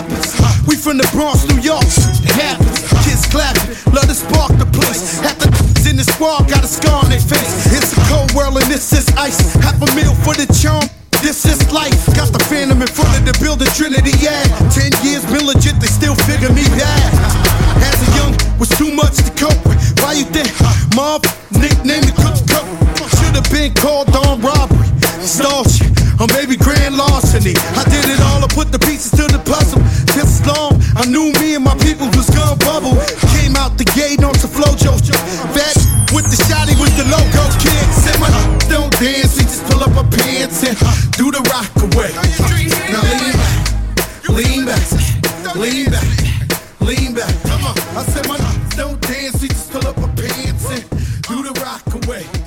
happens. We from the Bronx, New York. It happens. Kids clapping, love to spark the place. Half the in the squad got a scar on their face. It's a cold world and this is ice. Half a meal for the charm. This is life. Got the Phantom in front of the building, Trinity, yeah. 10 years been legit, they still figure me bad. As a young, was too much to cope with. Why you think? Mob, nickname the cook. Should've been called on robbery. Stall shit, or maybe grand larceny. I did it all, I put the pieces to the puzzle. Just as long, I knew me and my people was gonna bubble. Came out the gate on some flojo. Fat with the shotty with the logo kid. Said my don't dance, we just pull up our pants and do the rock away. Now lean back, lean back, lean back. Come on, I said my don't dance, we just pull up our pants and do the rock away.